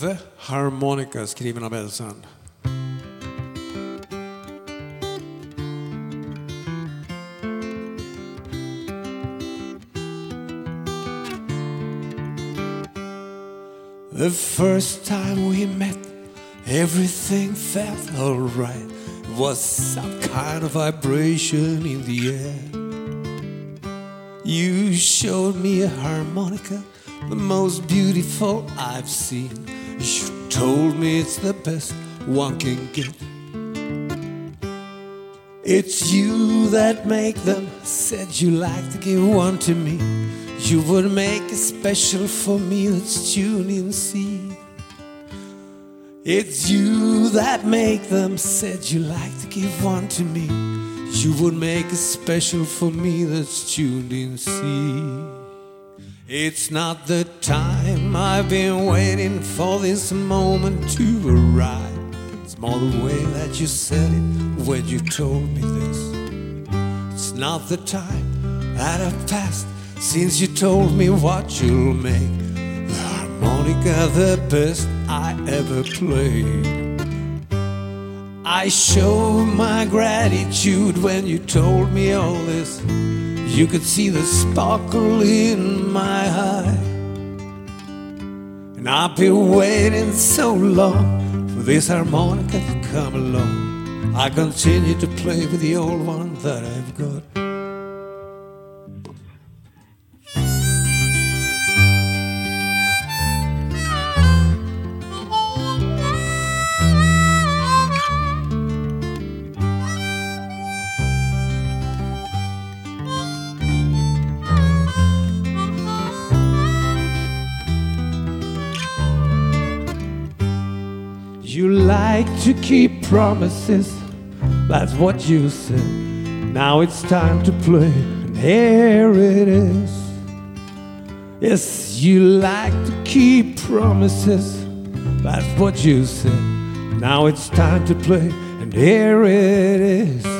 The Harmonica, skriven av Elsand. The first time we met, everything felt alright. It was some kind of vibration in the air. You showed me a harmonica, the most beautiful I've seen. You told me it's the best one can get. It's you that make them, said you like to give one to me. You would make it special for me, that's tuned in C. It's you that make them, said you like to give one to me. You would make it special for me, that's tuned in C. It's not the time, I've been waiting for this moment to arrive. It's more the way that you said it when you told me this. It's not the time that I've passed since you told me what you'll make the harmonica the best I ever played. I showed my gratitude when you told me all this. You could see the sparkle in my eye. And I've been waiting so long for this harmonica to come along. I continue to play with the old one that I've got. You like to keep promises, that's what you said. Now it's time to play, and here it is. Yes, you like to keep promises, that's what you said. Now it's time to play, and here it is.